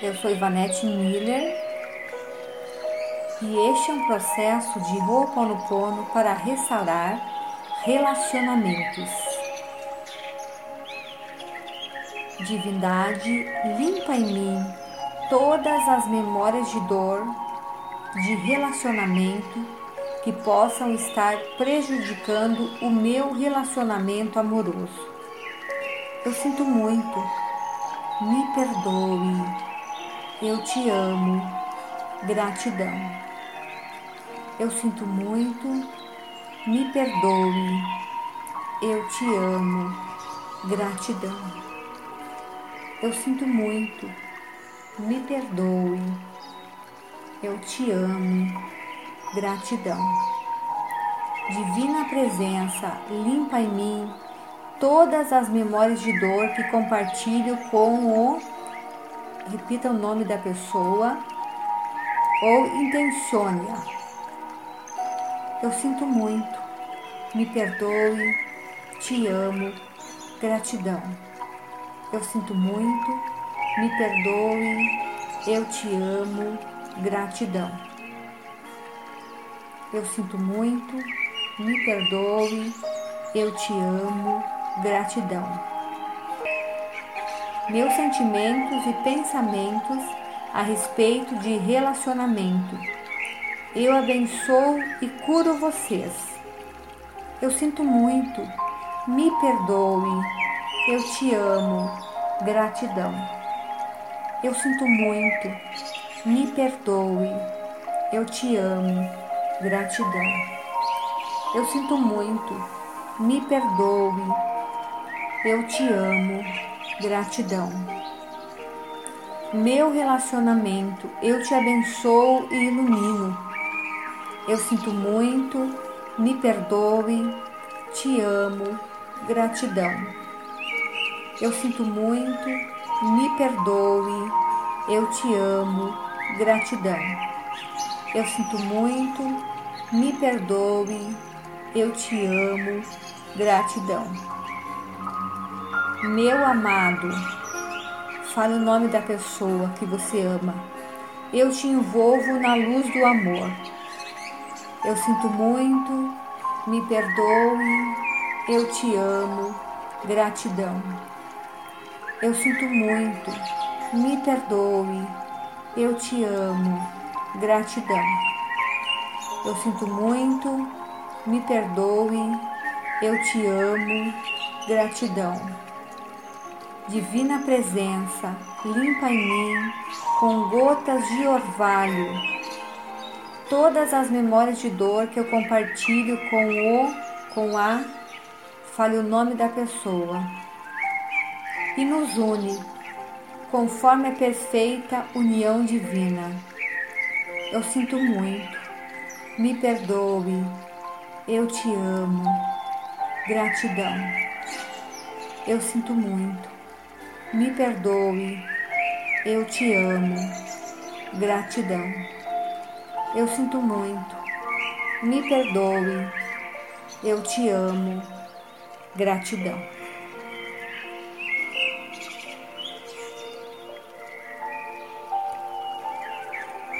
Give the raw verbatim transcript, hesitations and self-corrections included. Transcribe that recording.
Eu sou Ivanete Miller e este é um processo de Ho'oponopono para restaurar relacionamentos. Divindade, limpa em mim todas as memórias de dor, de relacionamento que possam estar prejudicando o meu relacionamento amoroso. Eu sinto muito, me perdoe. Eu te amo, gratidão. Eu sinto muito, me perdoe. Eu te amo, gratidão. Eu sinto muito, me perdoe. Eu te amo, gratidão. Divina presença, limpa em mim todas as memórias de dor que compartilho com o repita o nome da pessoa ou intencione-a. Eu sinto muito, me perdoe, te amo, gratidão. Eu sinto muito, me perdoe, eu te amo, gratidão. Eu sinto muito, me perdoe, eu te amo, gratidão. Meus sentimentos e pensamentos a respeito de relacionamento. Eu abençoo e curo vocês. Eu sinto muito, me perdoe, eu te amo, gratidão. Eu sinto muito, me perdoe, eu te amo, gratidão. Eu sinto muito, me perdoe, eu te amo, gratidão. Meu relacionamento, eu te abençoo e ilumino. Eu sinto muito, me perdoe, te amo, gratidão. Eu sinto muito, me perdoe, eu te amo, gratidão. Eu sinto muito, me perdoe, eu te amo, gratidão. Meu amado, fale o nome da pessoa que você ama. Eu te envolvo na luz do amor. Eu sinto muito, me perdoe, eu te amo, gratidão. Eu sinto muito, me perdoe, eu te amo, gratidão. Eu sinto muito, me perdoe, eu te amo, gratidão. Divina presença, limpa em mim com gotas de orvalho todas as memórias de dor que eu compartilho com o, com a, fale o nome da pessoa, e nos une conforme a perfeita união divina. Eu sinto muito, me perdoe, eu te amo, gratidão. Eu sinto muito, me perdoe, eu te amo, gratidão. Eu sinto muito, me perdoe, eu te amo, gratidão.